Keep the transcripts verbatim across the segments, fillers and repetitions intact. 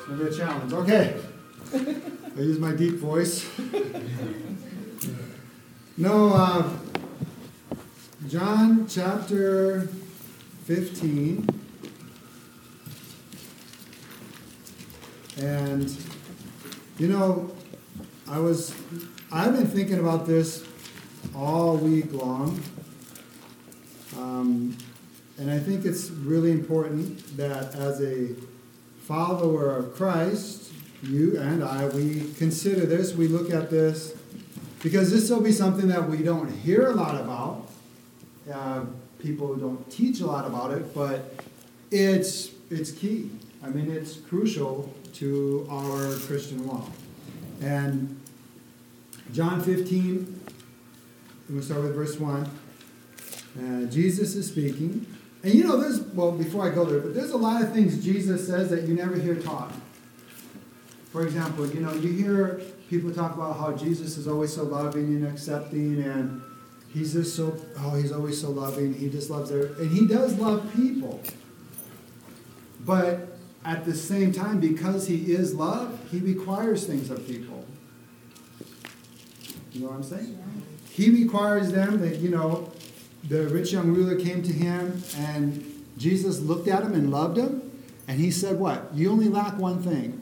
It's going to be a challenge. Okay. I use my deep voice. No, uh, John chapter fifteen. And, you know, I was, I've been thinking about this all week long. Um, and I think it's really important that as a follower of Christ, you and I, we consider this, we look at this, because this will be something that we don't hear a lot about. Uh, people don't teach a lot about it, but it's it's key. I mean, it's crucial to our Christian walk. And John fifteen, we'll start with verse one. Uh, Jesus is speaking. And you know, there's, well, before I go there, but there's a lot of things Jesus says that you never hear taught. For example, you know, you hear people talk about how Jesus is always so loving and accepting, and he's just so, oh, he's always so loving. He just loves everyone. And he does love people. But at the same time, because he is love, he requires things of people. You know what I'm saying? He requires them that, you know, the rich young ruler came to him, and Jesus looked at him and loved him, and he said what? You only lack one thing.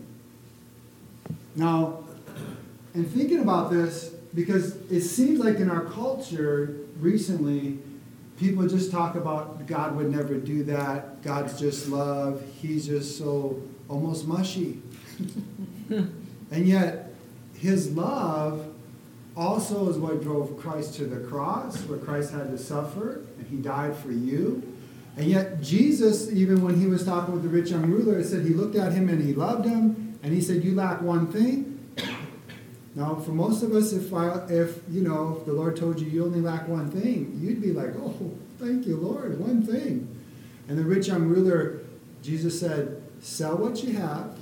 Now, in thinking about this, because it seems like in our culture recently, people just talk about God would never do that. God's just love. He's just so almost mushy. And yet, his love also is what drove Christ to the cross, where Christ had to suffer, and he died for you. And yet, Jesus, even when he was talking with the rich young ruler, it said he looked at him and he loved him, and he said, you lack one thing. Now, for most of us, if, I, if you know, if the Lord told you you only lack one thing, you'd be like, oh, thank you, Lord, one thing. And the rich young ruler, Jesus said, sell what you have,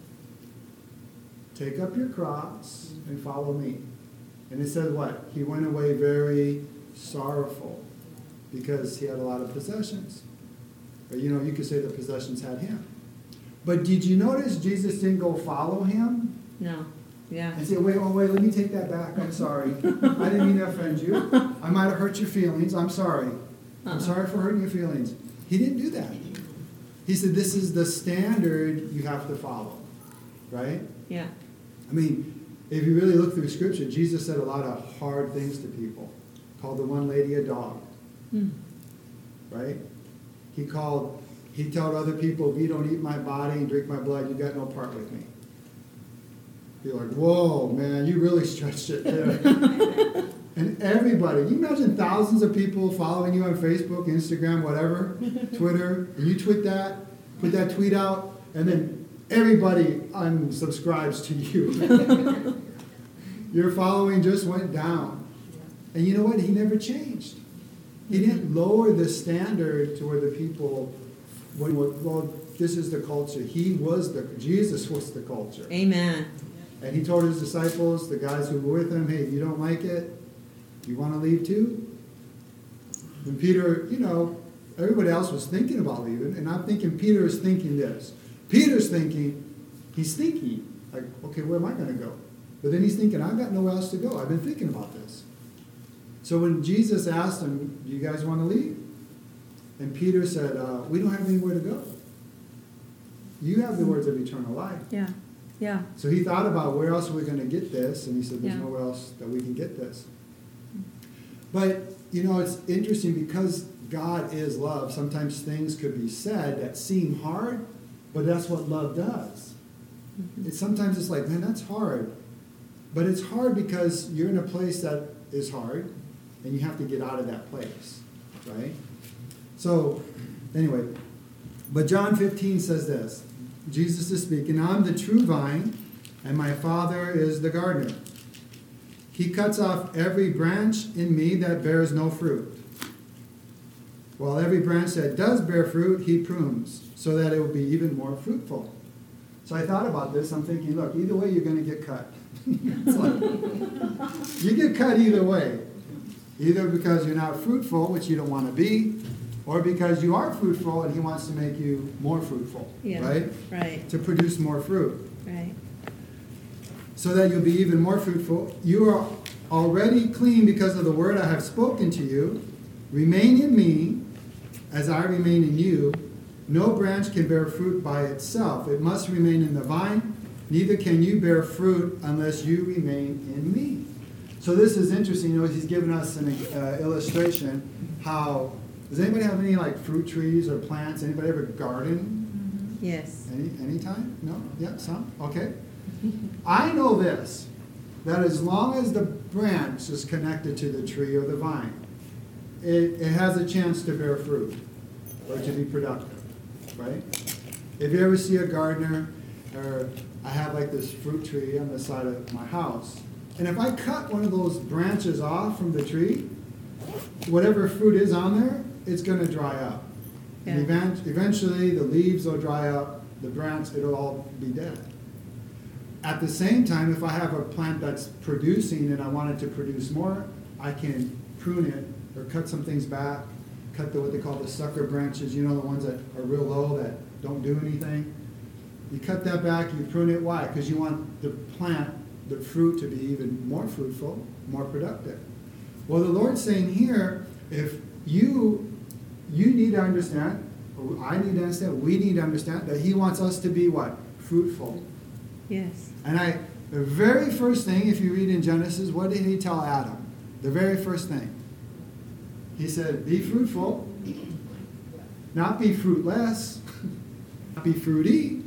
take up your cross, and follow me. And it said what? He went away very sorrowful because he had a lot of possessions. Or, you know, you could say the possessions had him. But did you notice Jesus didn't go follow him? No. Yeah. And say, wait, oh, wait, let me take that back. I'm sorry. I didn't mean to offend you. I might have hurt your feelings. I'm sorry. I'm uh-uh. sorry for hurting your feelings. He didn't do that. He said, this is the standard you have to follow. Right? Yeah. I mean, if you really look through Scripture, Jesus said a lot of hard things to people. Called the one lady a dog. Hmm. Right? He called, he told other people, if you don't eat my body and drink my blood, you got no part with me. You're like, whoa, man, you really stretched it there. And everybody, you imagine thousands of people following you on Facebook, Instagram, whatever, Twitter, and you tweet that, put that tweet out, and then everybody unsubscribes to you. Your following just went down. And you know what? He never changed. He didn't lower the standard to where the people, when, well, this is the culture. He was the, Jesus was the culture. Amen. And he told his disciples, the guys who were with him, hey, you don't like it? You want to leave too? And Peter, you know, everybody else was thinking about leaving. And I'm thinking Peter is thinking this. Peter's thinking, he's thinking, like, okay, where am I going to go? But then he's thinking, I've got nowhere else to go. I've been thinking about this. So when Jesus asked him, do you guys want to leave? And Peter said, uh, we don't have anywhere to go. You have the words of eternal life. Yeah. Yeah. So he thought about where else are we going to get this, and he said, there's yeah. nowhere else that we can get this. But, you know, it's interesting because God is love. Sometimes things could be said that seem hard, but that's what love does. Mm-hmm. It, sometimes it's like, man, that's hard. But it's hard because you're in a place that is hard, and you have to get out of that place, right? So, anyway, but John fifteen says this. Jesus is speaking, I'm the true vine, and my Father is the gardener. He cuts off every branch in me that bears no fruit, while every branch that does bear fruit, he prunes, so that it will be even more fruitful. So I thought about this. I'm thinking, look, either way, you're going to get cut. It's like, you get cut either way. Either because you're not fruitful, which you don't want to be, or because you are fruitful and he wants to make you more fruitful, Yeah. right? Right. To produce more fruit. Right. So that you'll be even more fruitful. You are already clean because of the word I have spoken to you. Remain in me as I remain in you. No branch can bear fruit by itself. It must remain in the vine. Neither can you bear fruit unless you remain in me. So this is interesting. You know, he's given us an uh, illustration how, does anybody have any like fruit trees or plants? Anybody ever garden? Yes. Any anytime? No? Yeah, some? Okay. I know this, that as long as the branch is connected to the tree or the vine, it, it has a chance to bear fruit or to be productive, right? If you ever see a gardener, or I have like this fruit tree on the side of my house, and if I cut one of those branches off from the tree, whatever fruit is on there, it's going to dry up. Yeah. And event- eventually the leaves will dry up, the branch, it'll all be dead. At the same time, if I have a plant that's producing and I want it to produce more, I can prune it or cut some things back, cut the what they call the sucker branches, you know, the ones that are real low that don't do anything. You cut that back, you prune it. Why? Because you want the plant, the fruit, to be even more fruitful, more productive. Well, the Lord's saying here, if you you need to understand, or I need to understand, we need to understand that he wants us to be what? Fruitful. Yes. And I, the very first thing, if you read in Genesis, what did he tell Adam? The very first thing. He said, be fruitful, not be fruitless, not be fruity,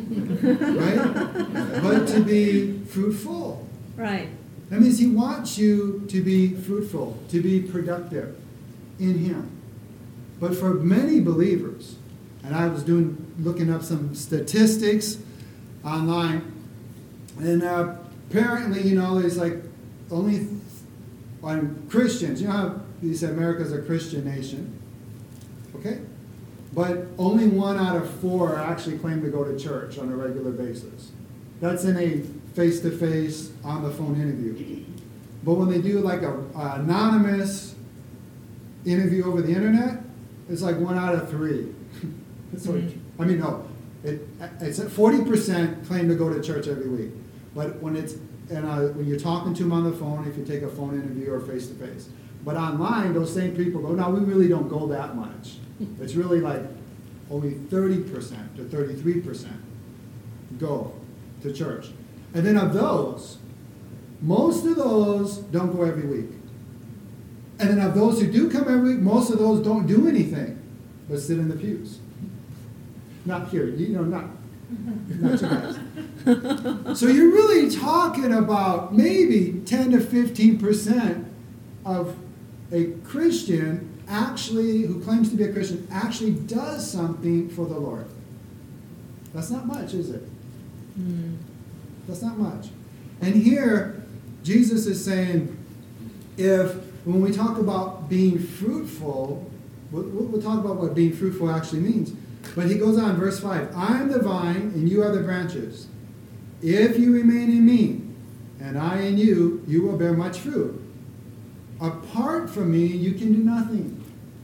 right? But to be fruitful. Right. That means he wants you to be fruitful, to be productive in him. But for many believers, and I was doing looking up some statistics online, and uh, apparently, you know, there's like only on Christians. You know how you said America's a Christian nation, okay? But only one out of four actually claim to go to church on a regular basis. That's in a face-to-face, on-the-phone interview. But when they do like a, a anonymous interview over the internet, it's like one out of three. It's like, I mean, no, it, it's forty percent claim to go to church every week. But when it's and uh, when you're talking to them on the phone, if you take a phone interview or face-to-face. But online, those same people go, no, we really don't go that much. It's really like only thirty percent to thirty-three percent go to church. And then of those, most of those don't go every week. And then of those who do come every week, most of those don't do anything but sit in the pews. Not here, you know, not, not you guys. So you're really talking about maybe ten to fifteen percent of a Christian actually, who claims to be a Christian, actually does something for the Lord. That's not much, is it? Mm. That's not much. And here, Jesus is saying, if, when we talk about being fruitful, we'll, we'll talk about what being fruitful actually means. But he goes on, verse five, I am the vine, and you are the branches. If you remain in me, and I in you, you will bear much fruit. Apart from me, you can do nothing.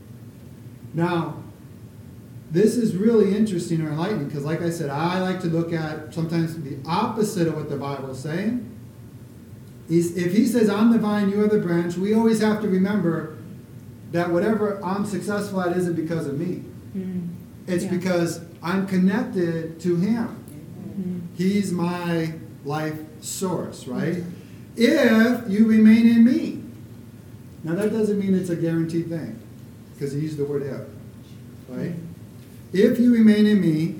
Now, this is really interesting or enlightening, because like I said, I like to look at sometimes the opposite of what the Bible is saying. He's, if he says, I'm the vine, you are the branch, we always have to remember that whatever I'm successful at isn't because of me. Mm. It's Yeah. because I'm connected to him. Mm. He's my life source, right? Mm. If you remain in me. Now that doesn't mean it's a guaranteed thing, because he used the word if, right? Mm. If you remain in me,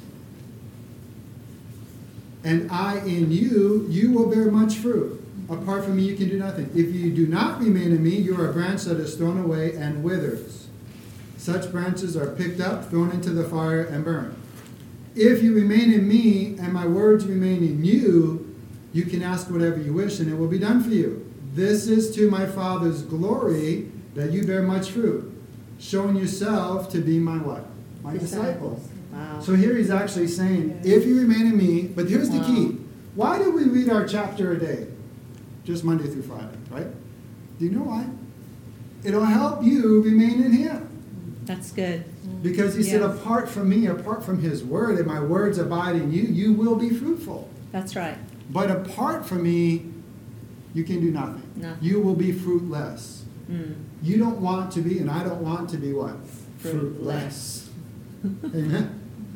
and I in you, you will bear much fruit. Apart from me, you can do nothing. If you do not remain in me, you are a branch that is thrown away and withers. Such branches are picked up, thrown into the fire, and burned. If you remain in me, and my words remain in you, you can ask whatever you wish, and it will be done for you. This is to my Father's glory, that you bear much fruit, showing yourself to be my what? My disciples. Disciples. Wow. So here he's actually saying, if you remain in me, but here's the Wow. key. Why do we read our chapter a day? Just Monday through Friday, right? Do you know why? It'll help you remain in him. That's good. Because he said, Yes. apart from me, apart from his word, and my words abide in you, you will be fruitful. That's right. But apart from me, you can do nothing. Nothing. You will be fruitless. Mm. You don't want to be, and I don't want to be what? Fruitless. Amen.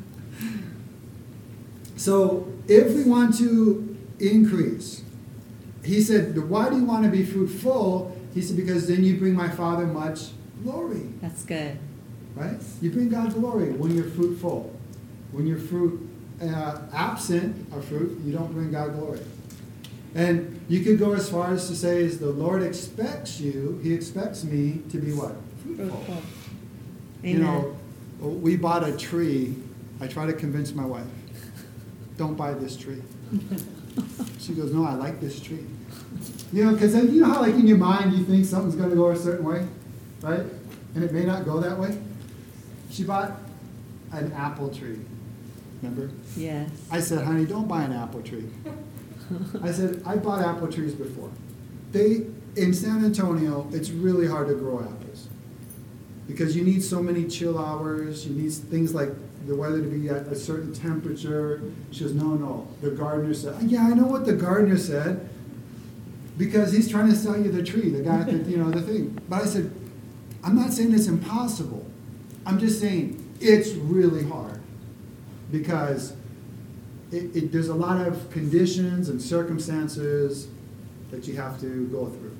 So if we want to increase, he said, why do you want to be fruitful? He said, because then you bring my Father much glory. That's good. Right? You bring God glory when you're fruitful. When you're fruit uh, absent of fruit, you don't bring God glory. And you could go as far as to say, is the Lord expects you, he expects me to be what? Fruitful. Fruitful. You know, we bought a tree. I try to convince my wife, don't buy this tree. She goes, no, I like this tree. You know, because you know how like in your mind you think something's going to go a certain way, right? And it may not go that way. She bought an apple tree. Remember? Yes. I said, honey, don't buy an apple tree. I said, I bought apple trees before. They, in San Antonio, it's really hard to grow apples. Because you need so many chill hours, you need things like the weather to be at a certain temperature. She goes, no, no. The gardener said, yeah, I know what the gardener said. Because he's trying to sell you the tree, the guy at the, you know, the thing. But I said, I'm not saying it's impossible. I'm just saying it's really hard. Because it, it, there's a lot of conditions and circumstances that you have to go through.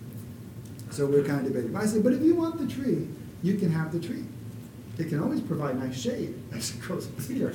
So we're kind of debating. But I said, but if you want the tree, you can have the tree. It can always provide nice shade as it grows here.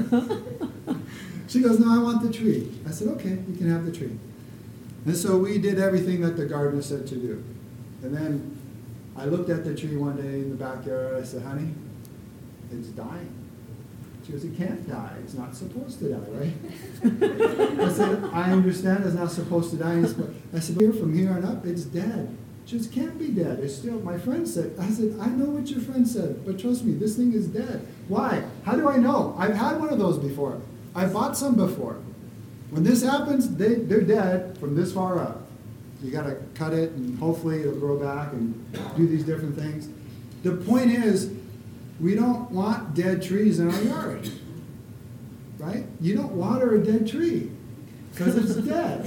She goes, no, I want the tree. I said, okay, you can have the tree. And so we did everything that the gardener said to do. And then I looked at the tree one day in the backyard. I said, honey, it's dying. She goes, it can't die. It's not supposed to die, right? I said, I understand it's not supposed to die. I said, here from here on up, it's dead. She goes, it can't be dead. It's still, my friend said. I said, I know what your friend said, but trust me, this thing is dead. Why? How do I know? I've had one of those before. I bought some before. When this happens, they, they're dead from this far up. You got to cut it, and hopefully it'll grow back and do these different things. The point is, we don't want dead trees in our yard, right? You don't water a dead tree because it's dead.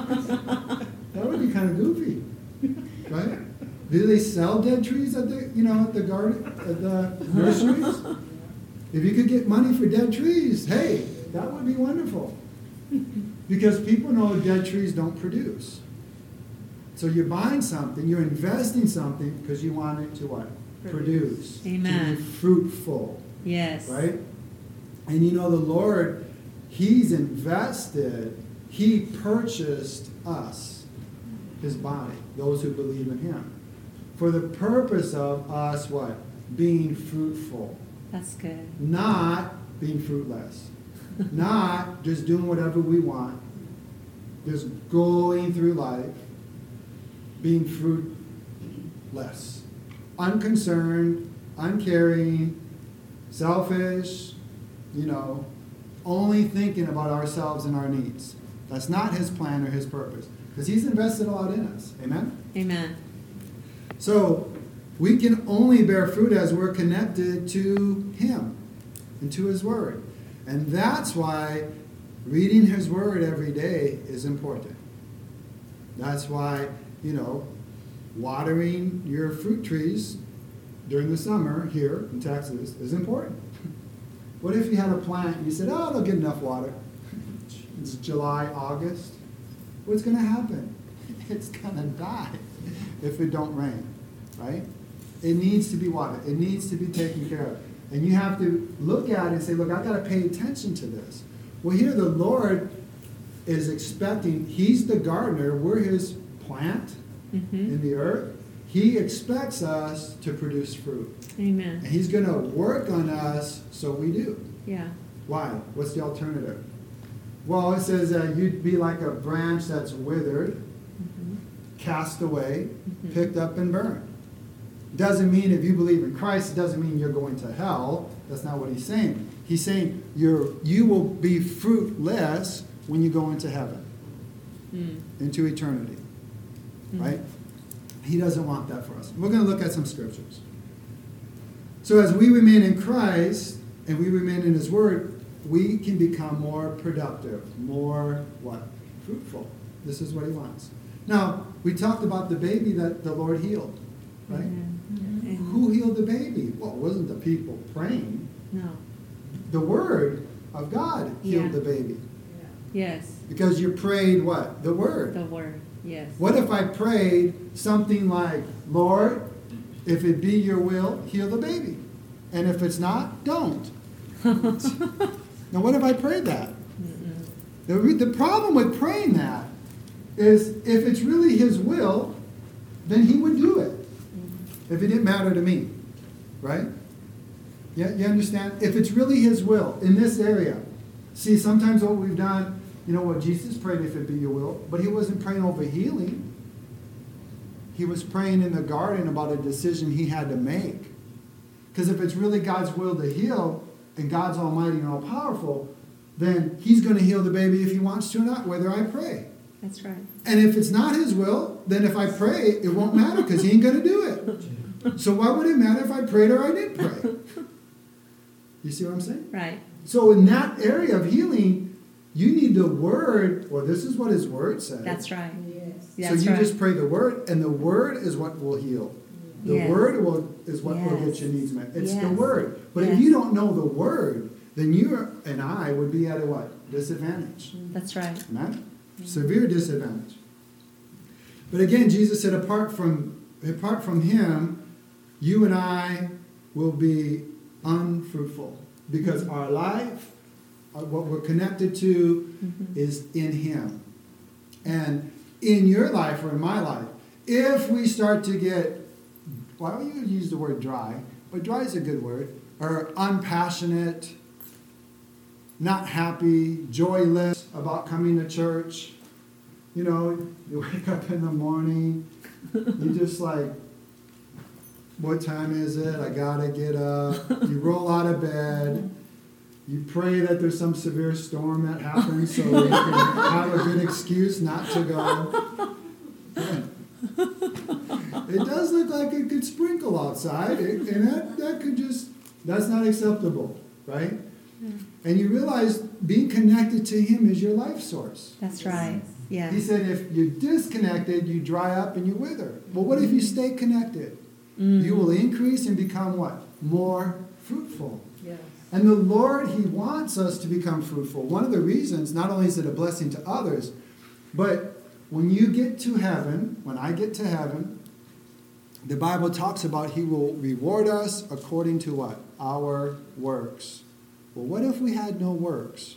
That would be kind of goofy, right? Do they sell dead trees at the, you know, at the garden, at the nurseries? If you could get money for dead trees, hey, that would be wonderful. Because people know dead trees don't produce. So you're buying something, you're investing something because you want it to what? Produce. Amen. To be fruitful. Yes. Right? And you know, the Lord, he's invested, he purchased us, his body, those who believe in him, for the purpose of us what? Being fruitful. That's good. Not being fruitless. Not just doing whatever we want. Just going through life being fruitless. Unconcerned, uncaring, selfish, you know, only thinking about ourselves and our needs. That's not his plan or his purpose. Because he's invested a lot in us. Amen? Amen. So, we can only bear fruit as we're connected to him and to his word. And that's why reading his word every day is important. That's why, you know, watering your fruit trees during the summer here in Texas is important. What if you had a plant and you said, oh, they'll get enough water. It's July, August. What's going to happen? It's going to die if it don't rain, right? It needs to be watered. It needs to be taken care of. And you have to look at it and say, look, I've got to pay attention to this. Well, here the Lord is expecting, he's the gardener, we're his plant mm-hmm. in the earth. He expects us to produce fruit. Amen. And he's going to work on us so we do. Yeah. Why? What's the alternative? Well, it says uh, you'd be like a branch that's withered, mm-hmm. cast away, mm-hmm. picked up and burned. Doesn't mean if you believe in Christ, it doesn't mean you're going to hell. That's not what he's saying. He's saying you're, you will be fruitless when you go into heaven, mm. into eternity, mm. right? He doesn't want that for us. We're going to look at some scriptures. So as we remain in Christ and we remain in his word, we can become more productive, more what? Fruitful. This is what he wants. Now, we talked about the baby that the Lord healed, right? Mm-hmm. Who healed the baby? Well, it wasn't the people praying. No. The word of God healed Yeah. the baby. Yes. Because you prayed what? The word. The word. Yes. What if I prayed something like, Lord, if it be your will, heal the baby. And if it's not, don't. Now, what if I prayed that? Mm-mm. The, re- the problem with praying that is if it's really his will, then he would do it. Mm-hmm. If it didn't matter to me. Right? Yeah, you understand? If it's really his will in this area. See, sometimes what we've done, you know what, Jesus prayed if it be your will, but he wasn't praying over healing. He was praying in the garden about a decision he had to make. Because if it's really God's will to heal, and God's almighty and all powerful, then he's going to heal the baby if he wants to or not, whether I pray. That's right. And if it's not his will, then if I pray, it won't matter because he ain't going to do it. So why would it matter if I prayed or I didn't pray? You see what I'm saying? Right. So in that area of healing, you need the word, or this is what his word says. That's right. Yes. So That's you right. just pray the word, and the word is what will heal. The Yes. word will is what will get Yes. your needs met. It's the Yes. word. But Yes. if you don't know the word, then you and I would be at a what? Disadvantage. That's right. Amen? Severe disadvantage. But again, Jesus said, apart from apart from him, you and I will be unfruitful. Because our life, uh, what we're connected to, Mm-hmm. is in him. And in your life or in my life, if we start to get, why don't you use the word dry? But dry is a good word. Or unpassionate, not happy, joyless about coming to church. You know, you wake up in the morning, you just like, what time is it? I gotta get up. You roll out of bed. You pray that there's some severe storm that happens so you can have a good excuse not to go. It does look like it could sprinkle outside, it, and that, that could just, that's not acceptable, right? And you realize being connected to him is your life source. That's right. Yeah. He said if you're disconnected, you dry up and you wither. Well, what if you stay connected? Mm. You will increase and become what? More fruitful. Yes. And the Lord, he wants us to become fruitful. One of the reasons, not only is it a blessing to others, but when you get to heaven, when I get to heaven, the Bible talks about he will reward us according to what? Our works. Well, what if we had no works?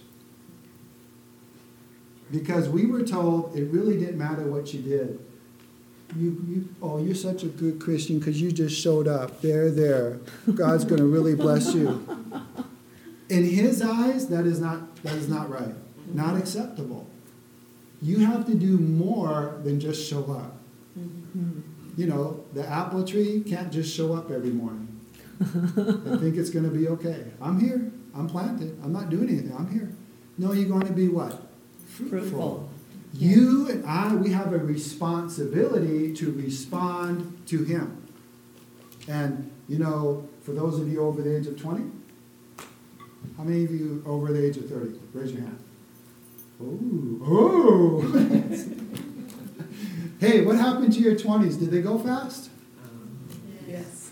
Because we were told it really didn't matter what you did. You, you, oh, you're such a good Christian because you just showed up. There, there. God's going to really bless you. In his eyes, that is not that is not right. Not acceptable. You have to do more than just show up. Mm-hmm. You know, the apple tree can't just show up every morning. I think it's going to be okay. I'm here. I'm planted. I'm not doing anything. I'm here. No, you're going to be what? Fruitful. Fruitful. You and I, we have a responsibility to respond to him. And, you know, for those of you over the age of twenty, how many of you over the age of thirty? Raise your hand. Oh, oh. Hey, what happened to your twenties? Did they go fast? Yes.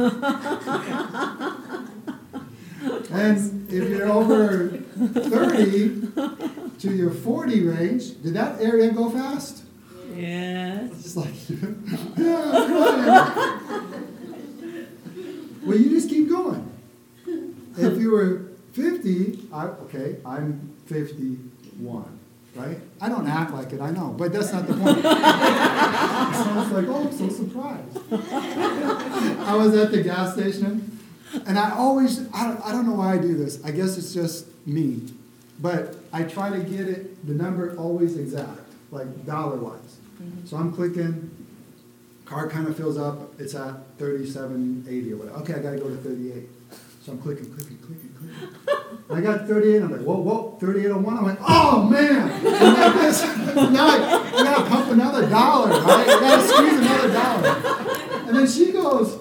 And if you're over thirty to your forty range, did that area go fast? Yes. It's like, yeah, fine. Well, you just keep going. If you were fifty, I, okay, I'm fifty-one, right? I don't act like it, I know, but that's not the point. So it's like, oh, I'm so surprised. I was at the gas station, and I always, I don't, I don't know why I do this. I guess it's just me. But I try to get it, the number always exact, like dollar-wise. Mm-hmm. So I'm clicking, car kind of fills up, it's at thirty-seven eighty or whatever. Okay, I got to go to thirty-eight. So I'm clicking, clicking, clicking, clicking. I got thirty-eight, I'm like, whoa, whoa, thirty-eight oh one. I'm like, oh, man. And like this, now I, I got to pump another dollar, right? I got to squeeze another dollar. And then she goes,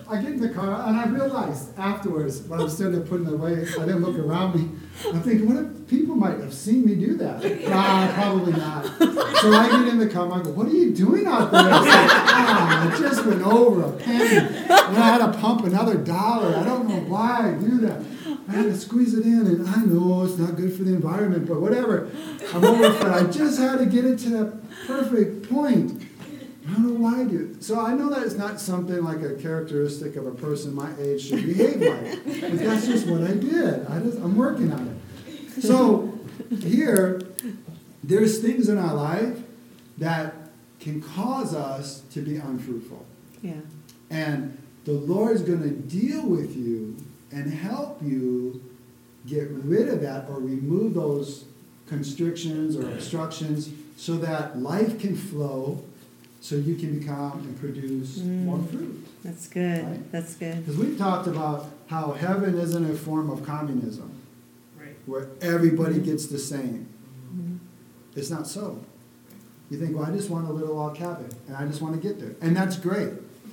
I get in the car, and I realized afterwards, when I was sitting there putting it away, I didn't look around me. I'm thinking, what if people might have seen me do that? Nah, probably not. So I get in the car, and I go, what are you doing out there? I said, ah, I just went over a penny, and I had to pump another dollar. I don't know why I do that. I had to squeeze it in, and I know it's not good for the environment, but whatever. I'm over it. I just had to get it to that perfect point. I don't know why I do it. So I know that it's not something like a characteristic of a person my age should behave like. But that's just what I did. I just, I'm working on it. So here, there's things in our life that can cause us to be unfruitful. Yeah. And the Lord's going to deal with you and help you get rid of that or remove those constrictions or obstructions so that life can flow, so you can become and produce mm. more fruit. That's good. Right? That's good. Because we've talked about how heaven isn't a form of communism, Right. where everybody gets the same. Mm-hmm. It's not so. You think, well, I just want a little log cabin, and I just want to get there. And that's great.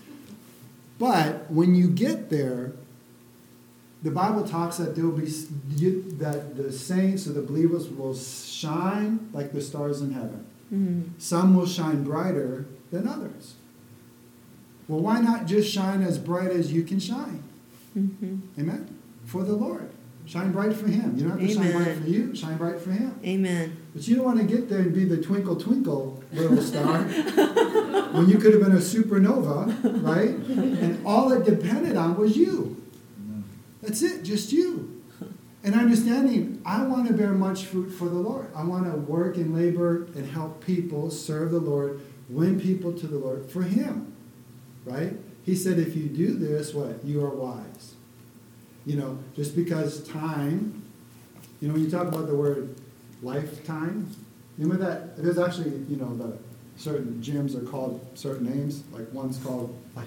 But when you get there, the Bible talks that there will be you, that the saints or the believers will shine like the stars in heaven. Mm-hmm. Some will shine brighter than others. Well, why not just shine as bright as you can shine? Mm-hmm. Amen? For the Lord. Shine bright for Him. You don't have to Amen. shine bright for you. Shine bright for Him. Amen. But you don't want to get there and be the twinkle, twinkle little star when you could have been a supernova, right? And all it depended on was you. That's it, just you. And understanding, I want to bear much fruit for the Lord. I want to work and labor and help people serve the Lord, win people to the Lord for Him, right? He said, if you do this, what? You are wise. You know, just because time, you know, when you talk about the word lifetime, remember that? There's actually, you know, the certain gyms are called certain names, like one's called life.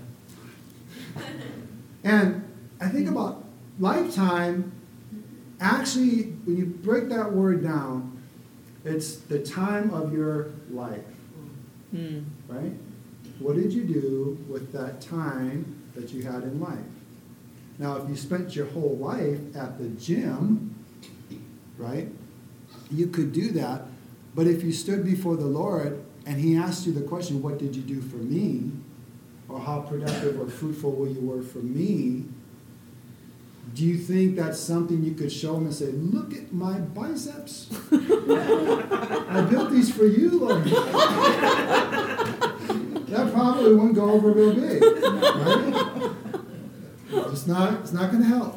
And I think about lifetime, actually, when you break that word down, it's the time of your life, Mm. right? What did you do with that time that you had in life? Now, if you spent your whole life at the gym, right, you could do that. But if you stood before the Lord and He asked you the question, what did you do for me? Or how productive or fruitful you were for me? Do you think that's something you could show Him and say, look at my biceps? I built these for you, Lord. That probably wouldn't go over real big, right? It's not, it's not going to help.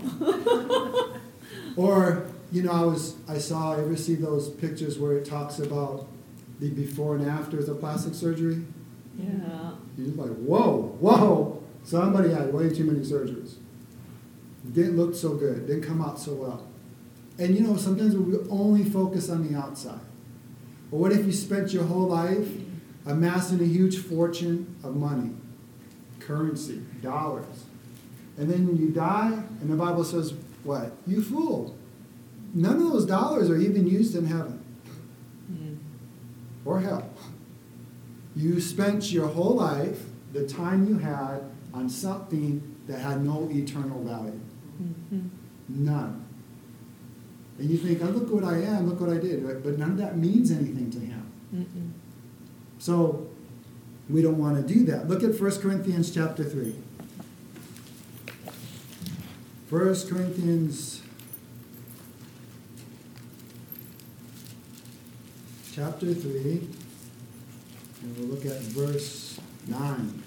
Or, you know, I was, I saw, I ever see those pictures where it talks about the before and afters of plastic surgery? Yeah. You're like, whoa, whoa. Somebody had way too many surgeries. Didn't look so good. Didn't come out so well. And, you know, sometimes we only focus on the outside. But what if you spent your whole life amassing a huge fortune of money, currency, dollars, and then you die, and the Bible says, what? You fool. None of those dollars are even used in heaven Mm. or hell. You spent your whole life, the time you had, on something that had no eternal value. Mm-hmm. None. And you think, oh, look what I am, look what I did. Right? But none of that means anything to Him. Mm-mm. So we don't want to do that. Look at First Corinthians chapter three. First Corinthians chapter three, and we'll look at verse nine.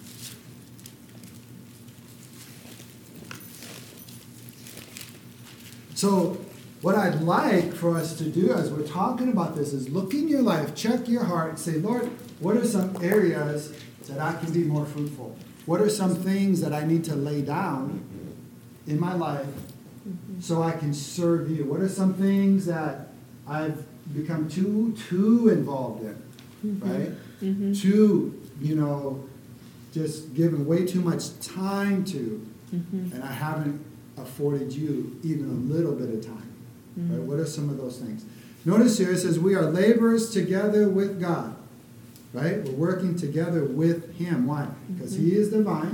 So what I'd like for us to do as we're talking about this is look in your life, check your heart, and say, Lord, what are some areas that I can be more fruitful? What are some things that I need to lay down in my life mm-hmm. so I can serve you? What are some things that I've become too, too involved in, mm-hmm. right? Mm-hmm. Too, you know, just given way too much time to, mm-hmm. and I haven't afforded you even a little bit of time. Mm-hmm. Right? What are some of those things? Notice here it says we are laborers together with God. Right? We're working together with Him. Why? Because mm-hmm. He is the vine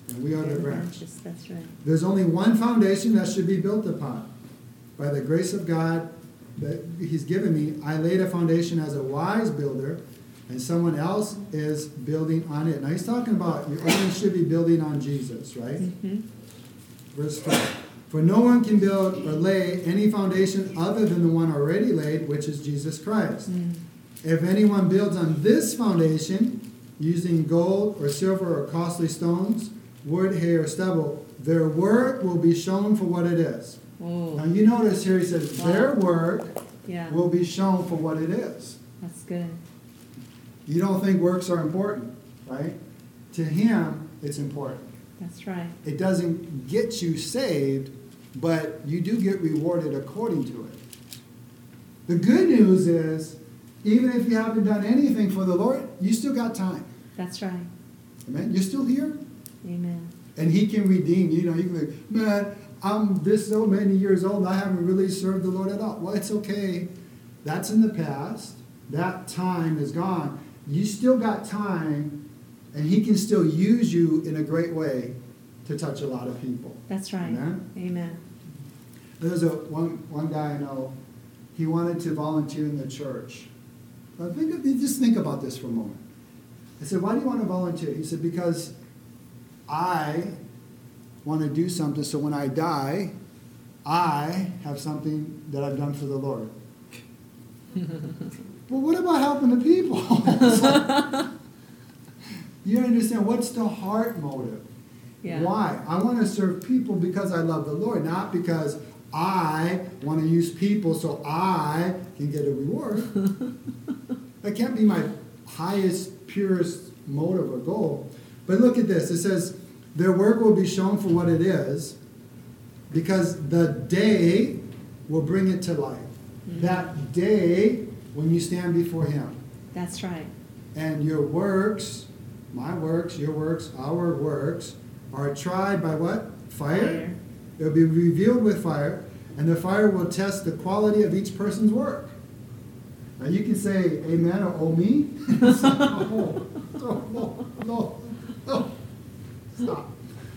and we are They're the the branch. branches, that's right. There's only one foundation that should be built upon. By the grace of God that He's given me, I laid a foundation as a wise builder, and someone else is building on it. Now he's talking about you only should be building on Jesus, right? Mm-hmm. Verse twelve. For no one can build or lay any foundation other than the one already laid, which is Jesus Christ. Mm. If anyone builds on this foundation, using gold or silver or costly stones, wood, hay, or stubble, their work will be shown for what it is. Oh, Now you notice here he says, Wow. their work yeah, will be shown for what it is. that's good. You don't think works are important, right? To him, it's important. That's right. It doesn't get you saved, but you do get rewarded according to it. The good news is, even if you haven't done anything for the Lord, you still got time. That's right. Amen? You're still here, Amen. and He can redeem you. You know, you can be like, man, I'm this so many years old, and I haven't really served the Lord at all. Well, it's okay. That's in the past. That time is gone. You still got time, and He can still use you in a great way to touch a lot of people. That's right. Amen? Amen. There's a one one guy I know. He wanted to volunteer in the church. Now think of, just think about this for a moment. I said, "Why do you want to volunteer?" He said, "Because I want to do something. So when I die, I have something that I've done for the Lord." Well, what about helping the people? You understand? What's the heart motive? Yeah. Why? I want to serve people because I love the Lord, not because I want to use people so I can get a reward. That can't be my highest, purest motive or goal. But look at this. It says, their work will be shown for what it is, because the day will bring it to light. Mm-hmm. That day when you stand before Him. That's right. And your works, my works, your works, our works, are tried by what? Fire. Fire. It'll be revealed with fire, and the fire will test the quality of each person's work. Now you can say amen or oh me. no, no, no, no. Stop.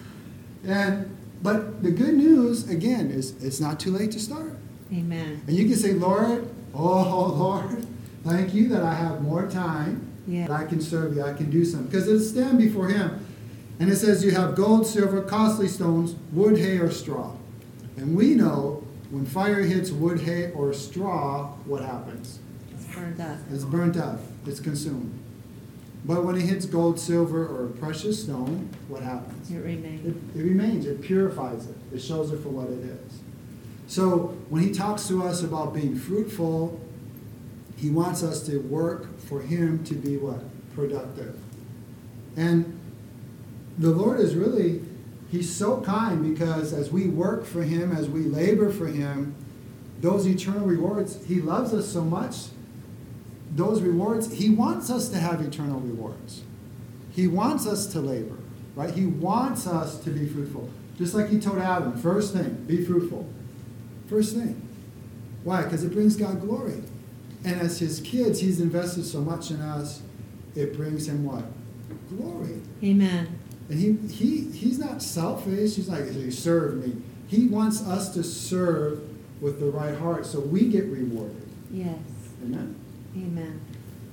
And but the good news, again, is it's not too late to start. Amen. And you can say, Lord, oh Lord, thank you that I have more time. Yeah. That I can serve you, I can do something. Because it'll stand before Him. And it says you have gold, silver, costly stones, wood, hay, or straw. And we know when fire hits wood, hay, or straw, what happens? It's burned up. It's burnt up. It's consumed. But when it hits gold, silver, or precious stone, what happens? It remains. It, it remains. It purifies it. It shows it for what it is. So when He talks to us about being fruitful, He wants us to work for Him to be what? Productive. And the Lord is really, He's so kind, because as we work for Him, as we labor for Him, those eternal rewards, He loves us so much. Those rewards, He wants us to have eternal rewards. He wants us to labor, right? He wants us to be fruitful. Just like He told Adam, first thing, be fruitful. First thing. Why? Because it brings God glory. And as His kids, He's invested so much in us, it brings Him what? Glory. Amen. And he, he he's not selfish. He's like, he served me. He wants us to serve with the right heart so we get rewarded. Yes. Amen? Amen.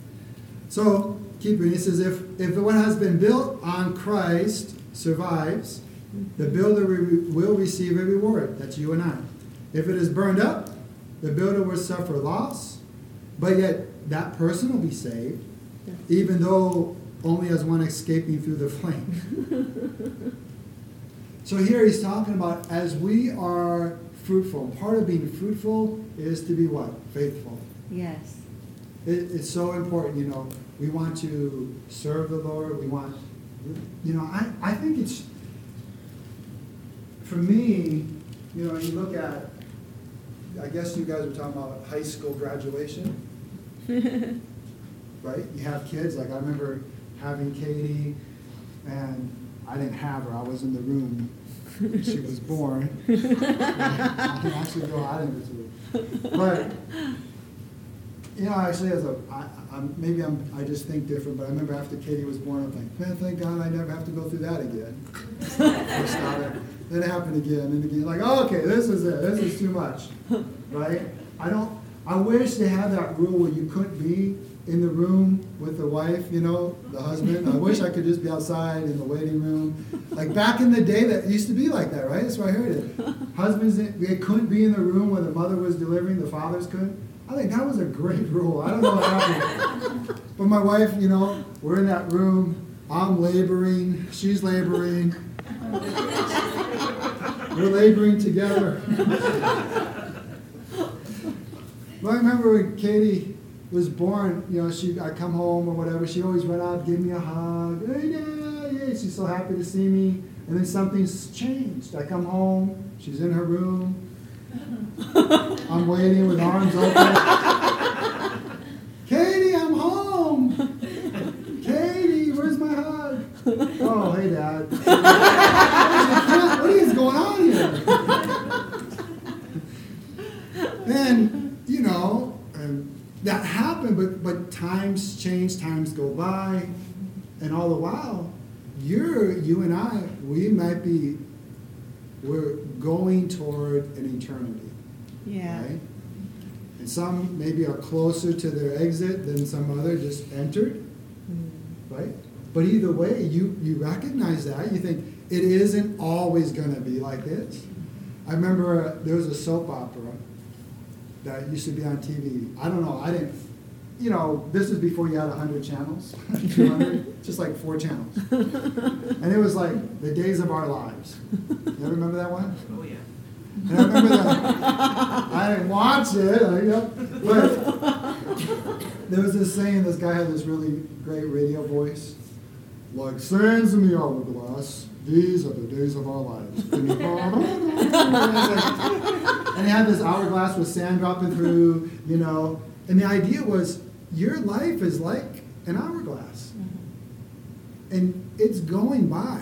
So, keep reading. It says, if, if what has been built on Christ survives, the builder re- will receive a reward. That's you and I. If it is burned up, the builder will suffer loss, but yet that person will be saved, Yes. even though only as one escaping through the flame. So here he's talking about as we are fruitful. Part of being fruitful is to be what? Faithful. Yes. It, it's so important, you know. We want to serve the Lord. We want, you know, I, I think it's, for me, you know, you look at, I guess you guys were talking about high school graduation, right? You have kids. Like I remember having Katie, and I didn't have her. I was in the room. She was born. I can actually go out into the room. But You know, actually, as a, I, I'm, maybe I'm, I just think different, but I remember after Katie was born, I'm like, man, thank God I never have to go through that again. First daughter. Then it happened again and again. Like, oh, okay, this is it. This is too much, right? I don't. I wish they had that rule where you couldn't be in the room with the wife, you know, the husband. I wish I could just be outside in the waiting room. Like back in the day, that used to be like that, right? That's where I heard it. Husbands, they couldn't be in the room where the mother was delivering. The fathers couldn't. I think that was a great rule. I don't know what happened. But my wife, you know, we're in that room. I'm laboring. She's laboring. We're laboring together. But I remember when Katie was born, you know, she I come home or whatever, she always went out, give me a hug. Hey, yeah, yeah. She's so happy to see me. And then something's changed. I come home, she's in her room. I'm waiting with arms open. Katie, I'm home. Katie, where's my hug? Oh, hey, Dad. What is going on here? Then, you know, um, that happened, but, but times change, times go by, and all the while, you're, you and I, we might be, we're going toward an eternity. Yeah. Right? And some maybe are closer to their exit than some other just entered. Mm. Right? But either way, you, you recognize that. You think it isn't always going to be like this. I remember uh, there was a soap opera that used to be on T V. I don't know. I didn't, you know, this is before you had one hundred channels, two hundred, just like four channels. And it was like The Days of Our Lives. You ever remember that one? Oh, yeah. And I remember that. I didn't watch it, I, you know, but there was this saying, this guy had this really great radio voice. Like sands in the hourglass, these are the days of our lives. And he had this hourglass with sand dropping through, you know. And the idea was, your life is like an hourglass. Mm-hmm. And it's going by.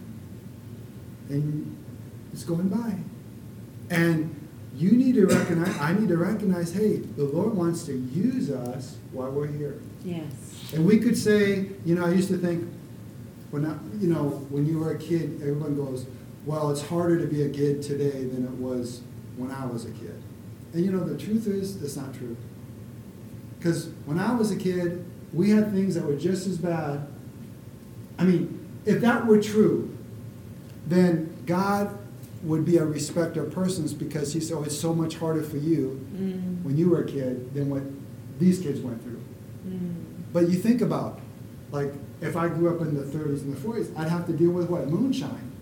And it's going by. And you need to recognize, I need to recognize, hey, the Lord wants to use us while we're here. Yes. And we could say, you know, I used to think, when I, you know, when you were a kid, everyone goes, well, it's harder to be a kid today than it was when I was a kid. And you know, the truth is, that's not true. Because when I was a kid, we had things that were just as bad. I mean, if that were true, then God would be a respecter of persons, because he said, oh, it's so much harder for you mm. when you were a kid than what these kids went through. Mm. But you think about, like, if I grew up in the thirties and the forties, I'd have to deal with what? Moonshine.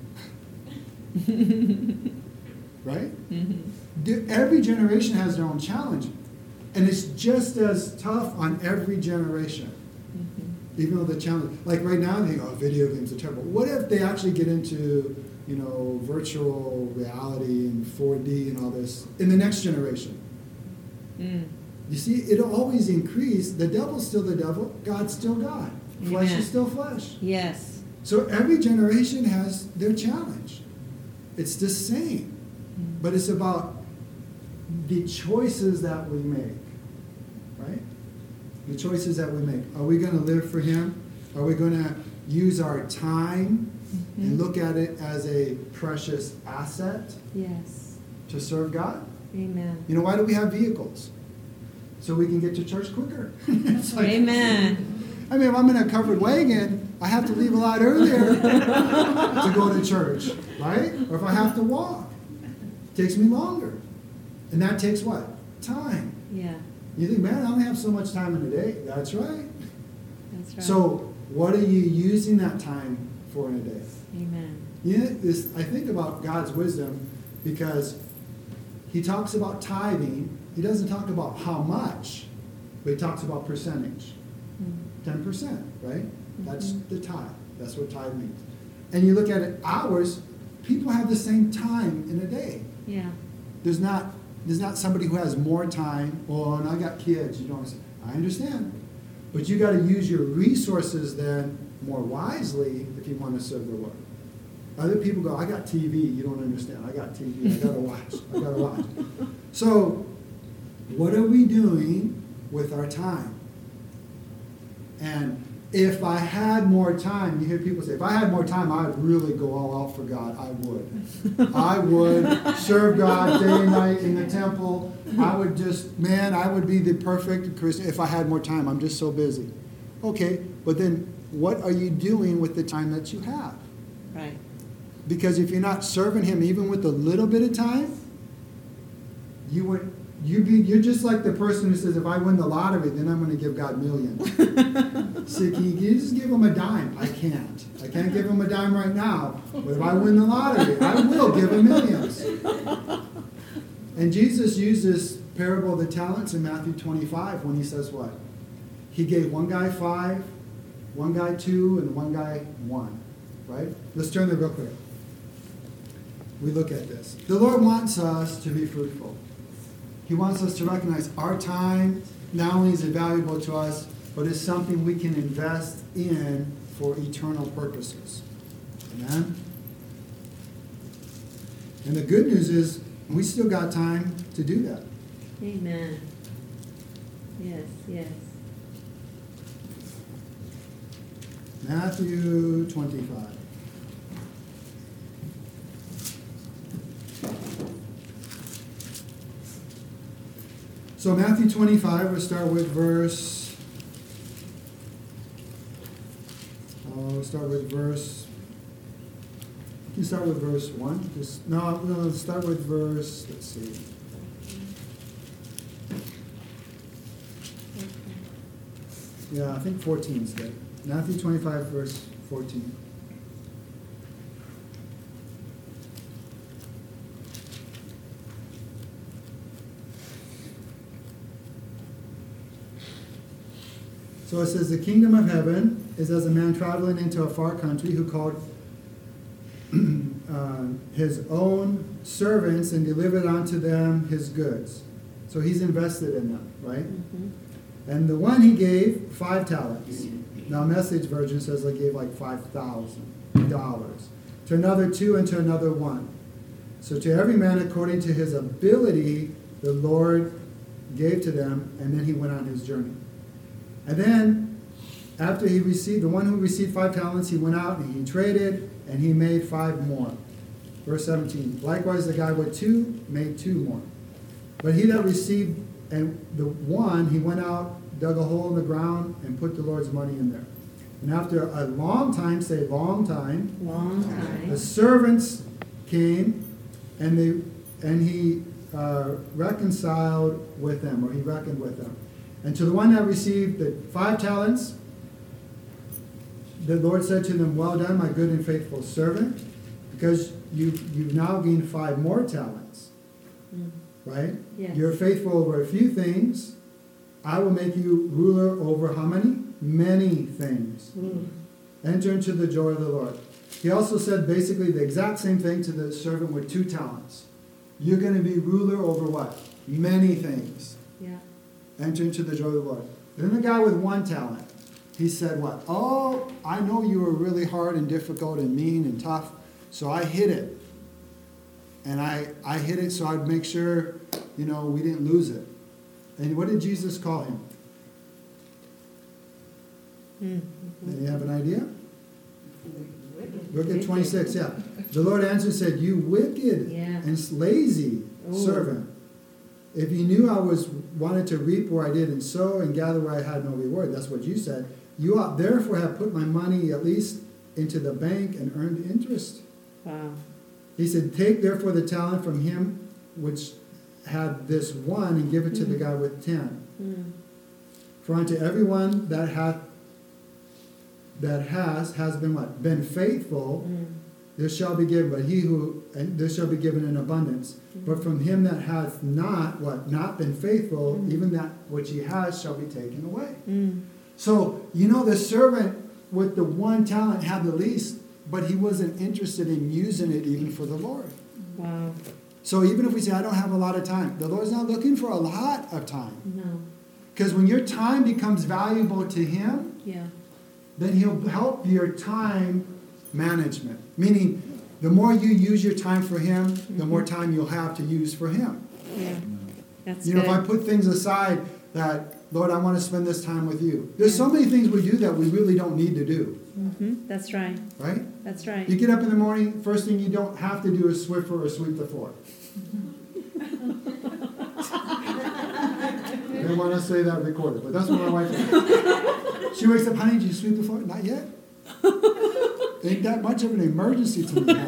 Right? Mm-hmm. Every generation has their own challenge. And it's just as tough on every generation. Mm-hmm. Even though the challenge, like right now, they think, oh, video games are terrible. What if they actually get into, you know, virtual reality and four D and all this in the next generation? Mm. You see, it'll always increase. The devil's still the devil. God's still God. Flesh Amen. is still flesh. Yes. So every generation has their challenge. It's the same. Mm. But it's about the choices that we make. Right? The choices that we make. Are we going to live for him? Are we going to use our time mm-hmm. and look at it as a precious asset? Yes. To serve God? Amen. You know, why do we have vehicles? So we can get to church quicker. It's like, amen. I mean, if I'm in a covered wagon, I have to leave a lot earlier to go to church, right? Or if I have to walk, it takes me longer. And that takes what? Time. Yeah. You think, man, I only have so much time in a day. That's right. That's right. So what are you using that time for in a day? Amen. You know, this, I think about God's wisdom, because he talks about tithing. He doesn't talk about how much, but he talks about percentage. Mm-hmm. ten percent, right? Mm-hmm. That's the tithe. That's what tithe means. And you look at it, hours, people have the same time in a day. Yeah. There's not there's not somebody who has more time. Oh, and I got kids. You don't understand. I understand. But you got to use your resources then more wisely if you want to serve the Lord. Other people go, I got T V. You don't understand. I got T V. I got to watch. I got to watch. So what are we doing with our time. And if I had more time, you hear people say, if I had more time, I'd really go all out for God. I would. I would serve God day and night in the temple. I would just, man, I would be the perfect Christian if I had more time. I'm just so busy. Okay, but then what are you doing with the time that you have? Right. Because if you're not serving Him even with a little bit of time, you would you be you're just like the person who says, if I win the lottery, then I'm going to give God millions. See, can you, can you just give Him a dime? I can't. I can't give Him a dime right now. But if I win the lottery, I will give Him millions. And Jesus used this parable of the talents in Matthew twenty-five when He says what? He gave one guy five, one guy two, and one guy one. Right? Let's turn there real quick. We look at this. The Lord wants us to be fruitful. He wants us to recognize our time not only is it valuable to us, but it's something we can invest in for eternal purposes. Amen? And the good news is we still got time to do that. Amen. Yes, yes. Matthew twenty-five. So Matthew twenty-five, we'll start with verse, oh, we'll start with verse, you can start with verse one. Just, no, no, let's start with verse, let's see. Yeah, I think fourteen is good. Matthew twenty-five, verse fourteen. So it says, the kingdom of heaven is as a man traveling into a far country who called uh, his own servants and delivered unto them his goods. So he's invested in them, right? Mm-hmm. And the one he gave five talents. Now Message version says they gave like five thousand dollars. To another two, and to another one. So to every man according to his ability, the Lord gave to them, and then he went on his journey. And then, after he received, the one who received five talents, he went out and he traded, and he made five more. Verse seventeen. Likewise, the guy with two made two more. But he that received, and the one, he went out, dug a hole in the ground, and put the Lord's money in there. And after a long time, say long time, long time, the servants came, and they and he uh, reconciled with them, or he reckoned with them. And to the one that received the five talents, the Lord said to them, well done, my good and faithful servant, because you've, you've now gained five more talents. Mm. Right? Yes. You're faithful over a few things. I will make you ruler over how many? Many things. Mm. Enter into the joy of the Lord. He also said basically the exact same thing to the servant with two talents. You're going to be ruler over what? Many things. Yeah. Enter into the joy of the Lord. Then the guy with one talent, he said what? Oh, I know you were really hard and difficult and mean and tough, so I hid it. And I, I hid it so I'd make sure, you know, we didn't lose it. And what did Jesus call him? Mm-hmm. Do you have an idea? Look at twenty-six, yeah. The Lord answered and said, you wicked yeah. and lazy Ooh. servant. If you knew I was wanted to reap where I didn't sow and gather where I had no reward, that's what you said. You ought therefore have put my money at least into the bank and earned interest. Wow. He said, take therefore the talent from him which had this one and give it to mm. the guy with ten. Mm. For unto everyone that hath that has has been what? Been faithful, mm. there shall be given, but he who and there shall be given in abundance. Mm. But from him that hath not what? Not been faithful, mm. even that which he has shall be taken away. Mm. So, you know, the servant with the one talent had the least, but he wasn't interested in using it even for the Lord. Wow. So even if we say, I don't have a lot of time, the Lord's not looking for a lot of time. No. Because when your time becomes valuable to him, yeah. then he'll help your time management. Meaning, the more you use your time for him, mm-hmm. the more time you'll have to use for him. Yeah. That's you know, good. If I put things aside that Lord, I want to spend this time with you. There's so many things we do that we really don't need to do. Mm-hmm. That's right. Right? That's right. You get up in the morning, first thing you don't have to do is Swiffer or sweep the floor. I didn't want to say that recorded, but that's what my wife does. She wakes up, honey, did you sweep the floor? Not yet. Ain't that much of an emergency to me.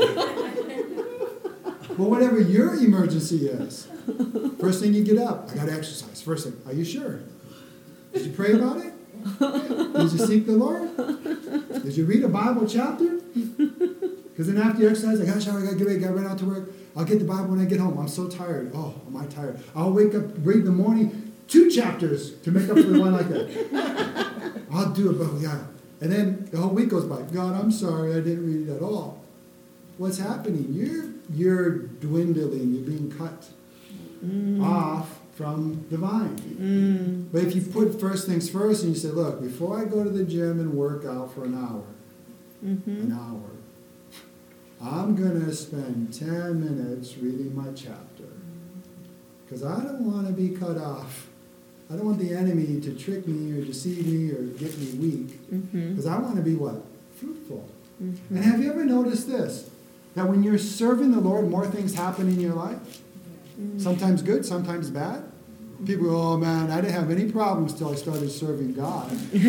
Well, whatever your emergency is, first thing you get up, I got to exercise. First thing, are you sure? Did you pray about it? Did you seek the Lord? Did you read a Bible chapter? Because then after you exercise, I got to shower, I got to get ready, got to run out to work. I'll get the Bible when I get home. I'm so tired. Oh, am I tired? I'll wake up, read in the morning, two chapters to make up for the one like that. I'll do it, but yeah. And then the whole week goes by. God, I'm sorry, I didn't read it at all. What's happening? You're you're dwindling. You're being cut mm. off from the vine. Mm. But if you put first things first and you say, look, before I go to the gym and work out for an hour, mm-hmm. an hour, I'm going to spend ten minutes reading my chapter. Because I don't want to be cut off. I don't want the enemy to trick me or deceive me or get me weak. Because mm-hmm. I want to be what? Fruitful. Mm-hmm. And have you ever noticed this? That when you're serving the Lord, more things happen in your life? Mm-hmm. Sometimes good, sometimes bad. People go, oh man, I didn't have any problems till I started serving God.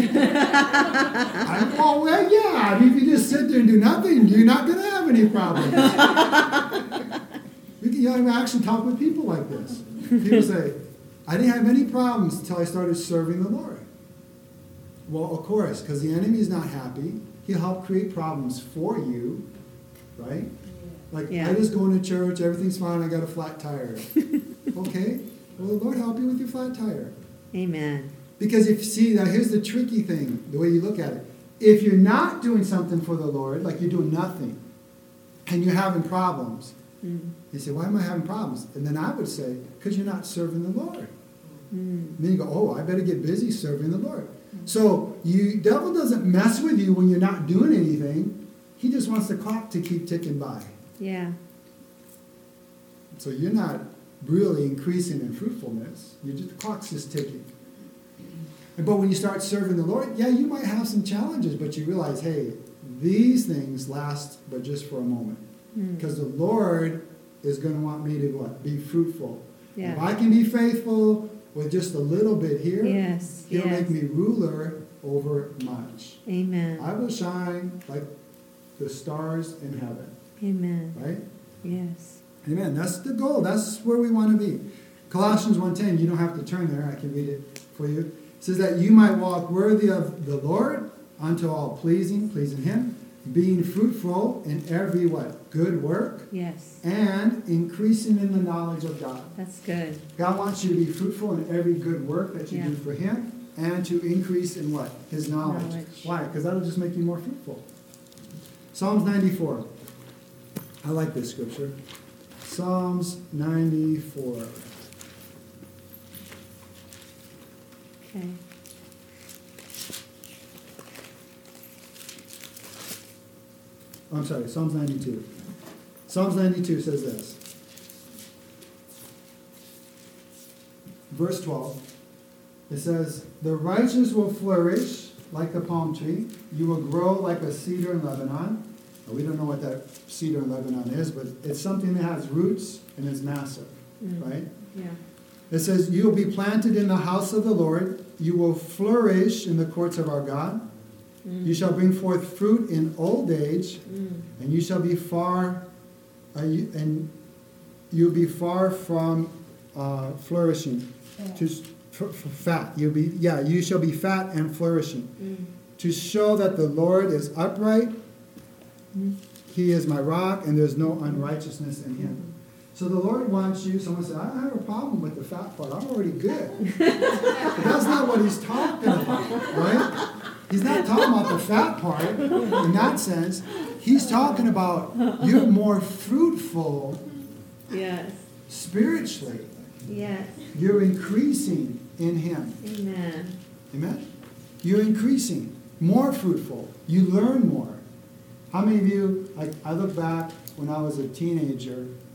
I, oh, well, yeah. I mean, if you just sit there and do nothing, you're not going to have any problems. You can you know, actually talk with people like this. People say, I didn't have any problems until I started serving the Lord. Well, of course, because the enemy is not happy. He'll help create problems for you, right? Like, yeah. I just go into church, everything's fine, I got a flat tire. Okay, well, the Lord help you with your flat tire. Amen. Because if, see, now here's the tricky thing, the way you look at it. If you're not doing something for the Lord, like you're doing nothing, and you're having problems, mm. you say, why am I having problems? And then I would say, because you're not serving the Lord. Mm. And then you go, oh, I better get busy serving the Lord. Mm. So you devil doesn't mess with you when you're not doing anything. He just wants the clock to keep ticking by. Yeah. So you're not really increasing in fruitfulness. You just, the clock's just ticking. And, but when you start serving the Lord, yeah, you might have some challenges, but you realize, hey, these things last but just for a moment. Mm. Because the Lord is going to want me to what? Be fruitful. Yeah. If I can be faithful with just a little bit here, yes, He'll yes. make me ruler over much. Amen. I will shine like the stars in heaven. Amen. Right? Yes. Amen. That's the goal. That's where we want to be. Colossians one ten, you don't have to turn there. I can read it for you. It says that you might walk worthy of the Lord, unto all pleasing, pleasing Him, being fruitful in every what? Good work. Yes. And increasing in the knowledge of God. That's good. God wants you to be fruitful in every good work that you yeah. do for Him, and to increase in what? His knowledge. knowledge. Why? Because that'll just make you more fruitful. Psalms ninety-four. I like this scripture. Psalms ninety-four. Okay. I'm sorry, Psalms ninety-two. Psalms ninety-two says this. Verse twelve. It says, the righteous will flourish like the palm tree. You will grow like a cedar in Lebanon. Now, we don't know what that cedar in Lebanon is, but it's something that has roots and is massive, mm. right? Yeah. It says, you will be planted in the house of the Lord. You will flourish in the courts of our God. Mm. You shall bring forth fruit in old age, mm. and you shall be far, uh, you, and you'll be far from uh, flourishing. Yeah. To f- f- fat, you'll be yeah. You shall be fat and flourishing, mm. to show that the Lord is upright. Mm. He is my rock, and there's no unrighteousness in Him. So the Lord wants you, someone said, I don't have a problem with the fat part. I'm already good. But that's not what He's talking about, right? He's not talking about the fat part in that sense. He's talking about you're more fruitful yes. spiritually. Yes. You're increasing in Him. Amen. Amen? You're increasing, more fruitful. You learn more. How many of you, like I look back when I was a teenager,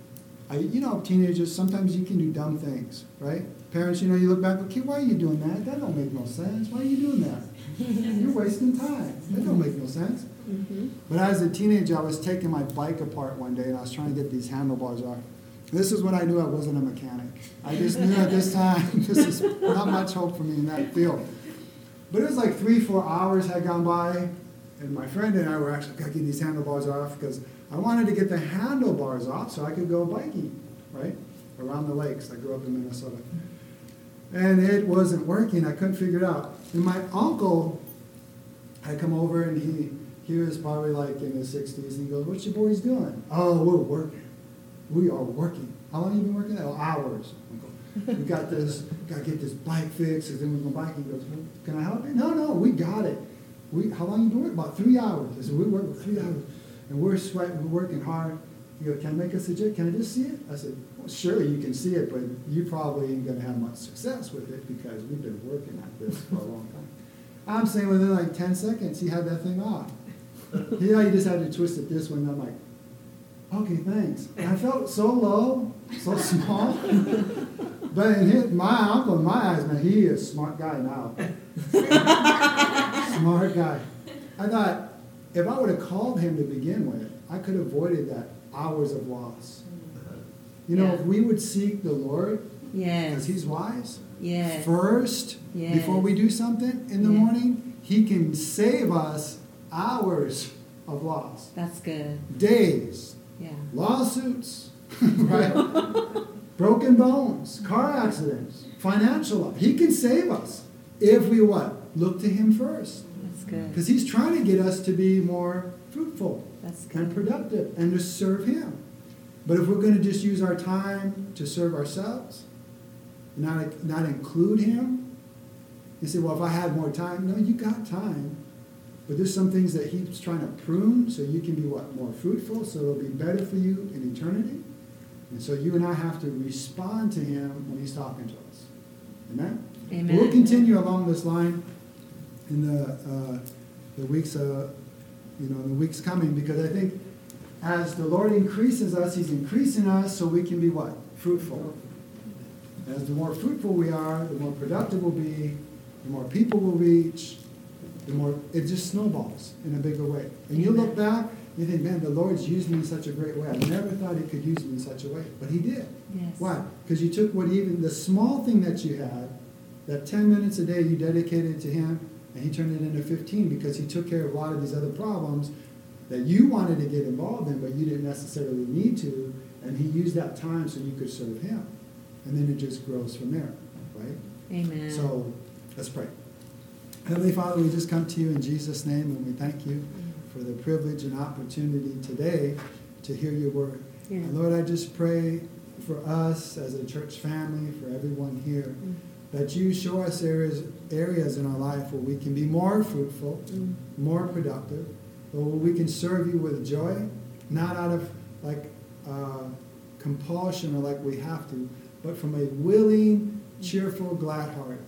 I, you know, teenagers, sometimes you can do dumb things, right? Parents, you know, you look back, okay, why are you doing that? That don't make no sense. Why are you doing that? You're wasting time. That don't make no sense. Mm-hmm. But as a teenager, I was taking my bike apart one day, and I was trying to get these handlebars off. This is when I knew I wasn't a mechanic. I just knew at this time, this is not much hope for me in that field. But it was like three, four hours had gone by, and my friend and I were actually getting these handlebars off because I wanted to get the handlebars off so I could go biking, right, around the lakes. I grew up in Minnesota. And it wasn't working. I couldn't figure it out. And my uncle had come over, and he, he was probably like in his sixties, and he goes, "What's your boys doing?" "Oh, we're working. We are working." "How long have you been working?" "Oh, hours." Uncle, "We got this, got to get this bike fixed, and then we're going biking." He goes, "Well, can I help you?" "No, no, we got it. We, how long you been working?" "About three hours." I said, "We work for three hours. And we're sweating, we're working hard." He goes, "Can I make a suggestion? Can I just see it?" I said, "Well, sure, you can see it, but you probably ain't going to have much success with it because we've been working at this for a long time." I'm saying within like ten seconds, he had that thing off. You know, he just had to twist it this way, and I'm like, "Okay, thanks." And I felt so low, so small. But in his, my uncle, in my eyes, man, he is a smart guy now. Smart guy. I thought, if I would have called him to begin with, I could have avoided that hours of loss. You know, Yeah. if we would seek the Lord, Yes. because He's wise, Yes. first, Yes. before we do something in the Yeah. morning, He can save us hours of loss. That's good. Days, Yeah. lawsuits, right? Broken bones, car accidents, financial loss. He can save us if we what? Look to Him first. That's good. Because He's trying to get us to be more fruitful That's and good. productive and to serve Him. But if we're going to just use our time to serve ourselves, not, not include Him, you say, "Well, if I had more time," no, you got time. But there's some things that He's trying to prune so you can be what? More fruitful, so it'll be better for you in eternity. And so you and I have to respond to Him when He's talking to us. Amen? Amen. We'll continue along this line in the uh, the weeks, uh, you know, in the weeks coming, because I think as the Lord increases us, He's increasing us so we can be what? Fruitful. As the more fruitful we are, the more productive we'll be, the more people we'll reach, the more it just snowballs in a bigger way. And you look back, you think, man, the Lord's used me in such a great way. I never thought He could use me in such a way, but He did. Yes. Why? Because you took what even the small thing that you had, that ten minutes a day you dedicated to Him, and He turned it into fifteen because He took care of a lot of these other problems that you wanted to get involved in, but you didn't necessarily need to, and He used that time so you could serve Him. And then it just grows from there, right? Amen. So let's pray. Heavenly Father, we just come to You in Jesus' name, and we thank You for the privilege and opportunity today to hear Your word. Yeah. And Lord, I just pray for us as a church family, for everyone here, Mm. that You show us areas areas in our life where we can be more fruitful, Mm. more productive, or where we can serve You with joy, not out of like uh, compulsion or like we have to, but from a willing, cheerful, glad heart.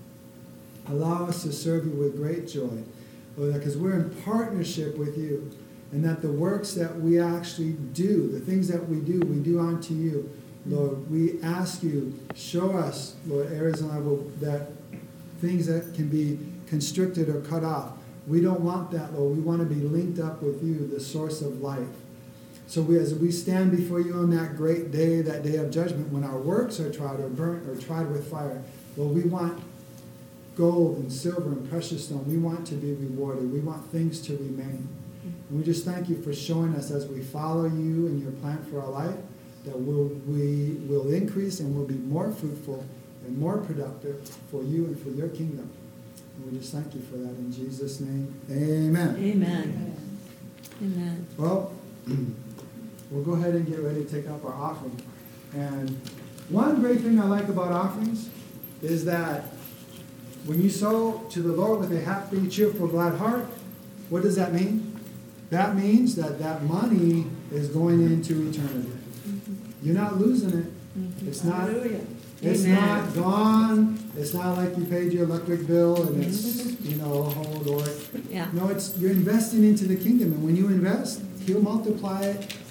Allow us to serve You with great joy, Lord, because we're in partnership with You, and that the works that we actually do, the things that we do, we do unto You. Lord, we ask You, show us, Lord, areas in our life that things that can be constricted or cut off. We don't want that, Lord. We want to be linked up with You, the source of life. So we, as we stand before You on that great day, that day of judgment, when our works are tried or burnt or tried with fire, Lord, we want gold and silver and precious stone. We want to be rewarded. We want things to remain. And we just thank You for showing us as we follow You and Your plan for our life, that we'll, we will increase and we'll be more fruitful and more productive for You and for Your kingdom. And we just thank You for that in Jesus' name. Amen. Amen. Amen. Well, we'll go ahead and get ready to take up our offering. And one great thing I like about offerings is that when you sow to the Lord with a happy, cheerful, glad heart, what does that mean? That means that that money is going into eternity. You're not losing it. It's not. It's Amen. not gone. It's not like you paid your electric bill and it's, you know, oh Lord. Yeah. No, it's you're investing into the kingdom, and when you invest, He'll multiply it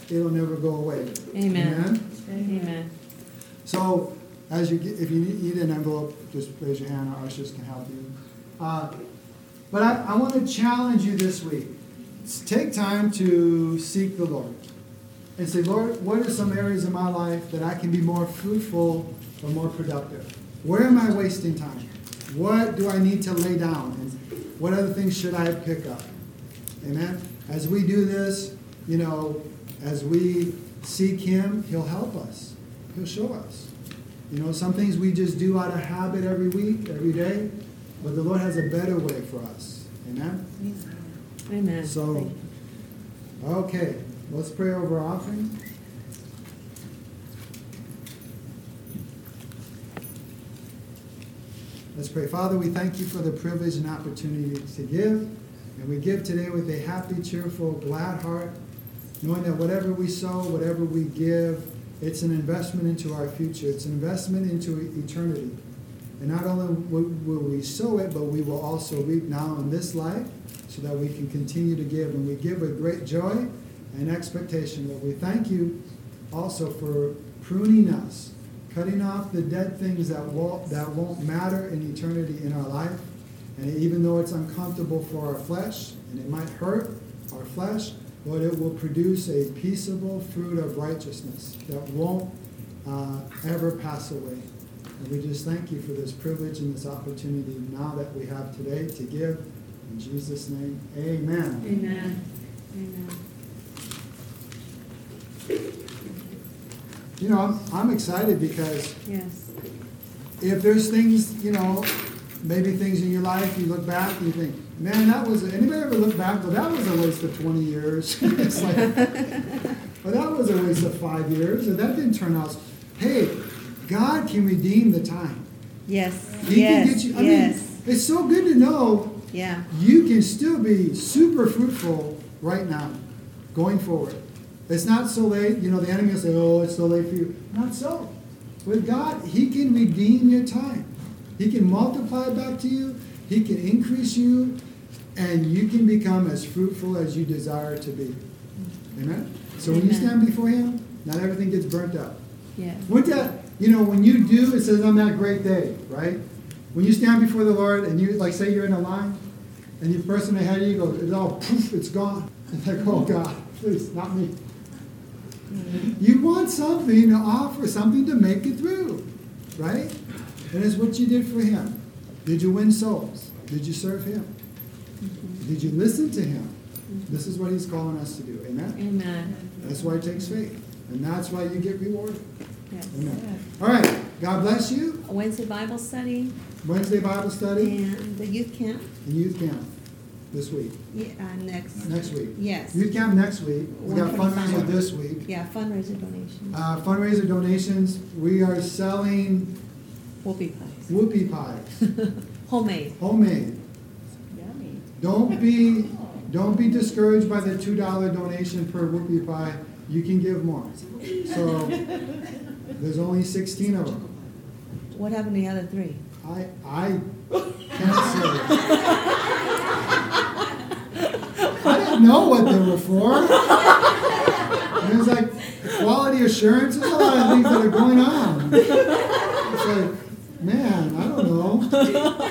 it'll never go away. Amen. Amen? Amen. So, as you get, if you need an envelope, just raise your hand. Our ushers can help you. Uh, but I, I want to challenge you this week. Take time to seek the Lord and say, Lord, what are some areas of my life that I can be more fruitful or more productive? Where am I wasting time? What do I need to lay down? And what other things should I pick up? Amen? As we do this, you know, as we seek Him, He'll help us. He'll show us. You know, some things we just do out of habit every week, every day, but the Lord has a better way for us. Amen? Amen. So, okay, let's pray over our offering. Let's pray. Father, we thank you for the privilege and opportunity to give. And we give today with a happy, cheerful, glad heart, knowing that whatever we sow, whatever we give, it's an investment into our future. It's an investment into eternity. And not only will we sow it, but we will also reap now in this life so that we can continue to give. And we give with great joy and expectation. But we thank you also for pruning us, cutting off the dead things that won't, that won't matter in eternity in our life. And even though it's uncomfortable for our flesh, and it might hurt our flesh, Lord, it will produce a peaceable fruit of righteousness that won't uh, ever pass away. And we just thank you for this privilege and this opportunity now that we have today to give. In Jesus' name, amen. Amen. Amen. You know, I'm, I'm excited because Yes. if there's things, you know, maybe things in your life, you look back and you think, man, that was, anybody ever look back, well, that was a waste of twenty years. It's like, well, that was a waste of five years, or that didn't turn out. Hey, God can redeem the time. Yes. He yes. can get you, I yes. mean, it's so good to know Yeah. you can still be super fruitful right now, going forward. It's not so late. You know, the enemy will say, oh, it's so late for you. Not so. With God, He can redeem your time. He can multiply it back to you. He can increase you. And you can become as fruitful as you desire to be. Amen? So when you Amen. stand before Him, not everything gets burnt up. Yes. With that, you know, when you do, it says on that great day, right? When you stand before the Lord and you, like, say you're in a line, and the person ahead of you goes, it's all poof, it's gone. It's like, oh God, please, not me. Mm-hmm. You want something to offer, something to make it through, right? And it's what you did for Him. Did you win souls? Did you serve Him? Mm-hmm. Did you listen to Him? Mm-hmm. This is what He's calling us to do. Amen? Amen. That's why it takes faith. And that's why you get rewarded. Yes. Amen. All right. God bless you. A Wednesday Bible study. Wednesday Bible study And the youth camp. and youth camp this week. Yeah, uh, next. Next week. Yes. Youth camp next week. We got one twenty-five. fundraiser this week. Yeah, fundraiser donation. Uh, fundraiser donations. We are selling Whoopie pies. whoopie pies, Homemade. homemade. Yummy. Don't be don't be discouraged by the two dollar donation per whoopie pie. You can give more. So there's only sixteen of them. What happened to the other three? I I can't say. I didn't know what they were for. And it was like quality assurance. There's a lot of things that are going on. It's like, man, I don't know.